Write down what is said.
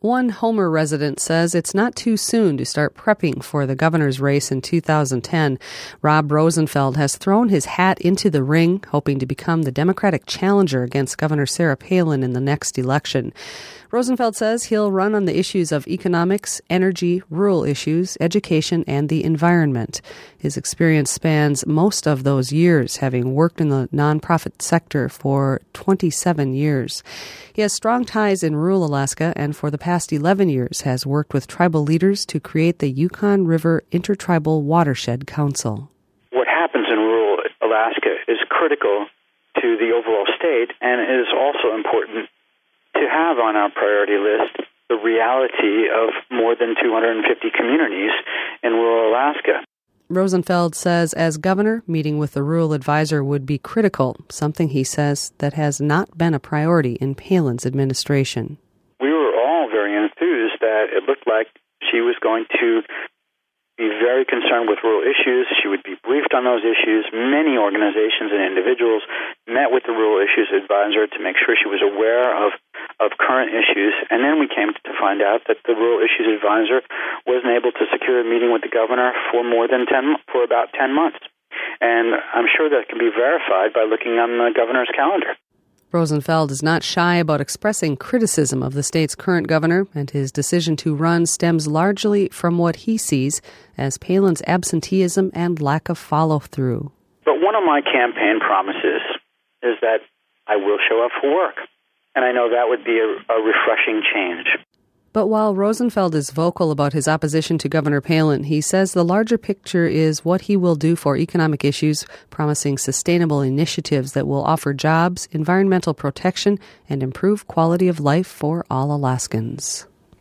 One Homer resident says it's not too soon to start prepping for the governor's race in 2010. Rob Rosenfeld has thrown his hat into the ring, hoping to become the Democratic challenger against Governor Sarah Palin in the next election. Rosenfeld says he'll run on the issues of economics, energy, rural issues, education, and the environment. His experience spans most of those years, having worked in the nonprofit sector for 27 years. He has strong ties in rural Alaska and for the past 11 years has worked with tribal leaders to create the Yukon River Intertribal Watershed Council. What happens in rural Alaska is critical to the overall state and is also important to have on our priority list the reality of more than 250 communities in rural Alaska. Rosenfeld says as governor, meeting with the rural advisor would be critical, something he says that has not been a priority in Palin's administration. We were all very enthused that it looked like she was going to be very concerned with rural issues. She would be briefed on those issues. Many organizations and individuals met with the rural issues advisor to make sure she was aware of current issues. And then we came to find out that the rural issues advisor wasn't able to secure a meeting with the governor for about 10 months. And I'm sure that can be verified by looking on the governor's calendar. Rosenfeld is not shy about expressing criticism of the state's current governor, and his decision to run stems largely from what he sees as Palin's absenteeism and lack of follow-through. But one of my campaign promises is that I will show up for work, and I know that would be a refreshing change. But while Rosenfeld is vocal about his opposition to Governor Palin, he says the larger picture is what he will do for economic issues, promising sustainable initiatives that will offer jobs, environmental protection, and improve quality of life for all Alaskans.